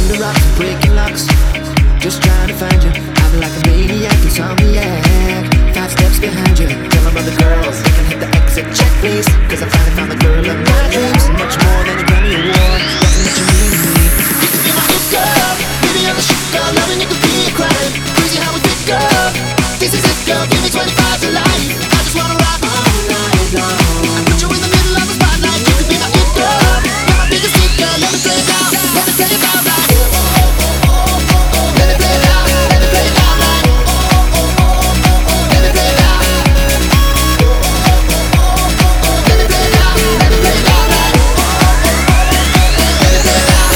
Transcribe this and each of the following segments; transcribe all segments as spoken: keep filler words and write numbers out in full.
the rocks and breaking locks, just trying to find you. I'm like a maniac, insomniac, five steps behind you. Tell them other girls they can hit the exit check, please, cause I finally found the girl of my dreams. Much more than a Grammy Award, nothing that you need me. You can be my it girl, baby I'm a shit girl, loving you could be a crime. Crazy how we fit, girl. This is it, girl, give me twenty-five to life. I just wanna rock all night long. I put you in the middle of the spotlight. You can be my it girl, you're my biggest hit, girl. Let me play it out, let me play it out right. Let me play it out, let me play it out right. Let me play it out. Let me play it out, let me play it out right. Let me play it out.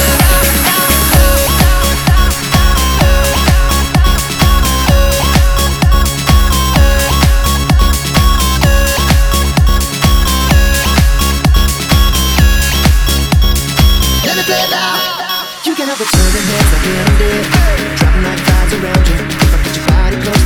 Let me play it out. You can help but turning heads like in a dip, dropping like clouds around you. If I put your body close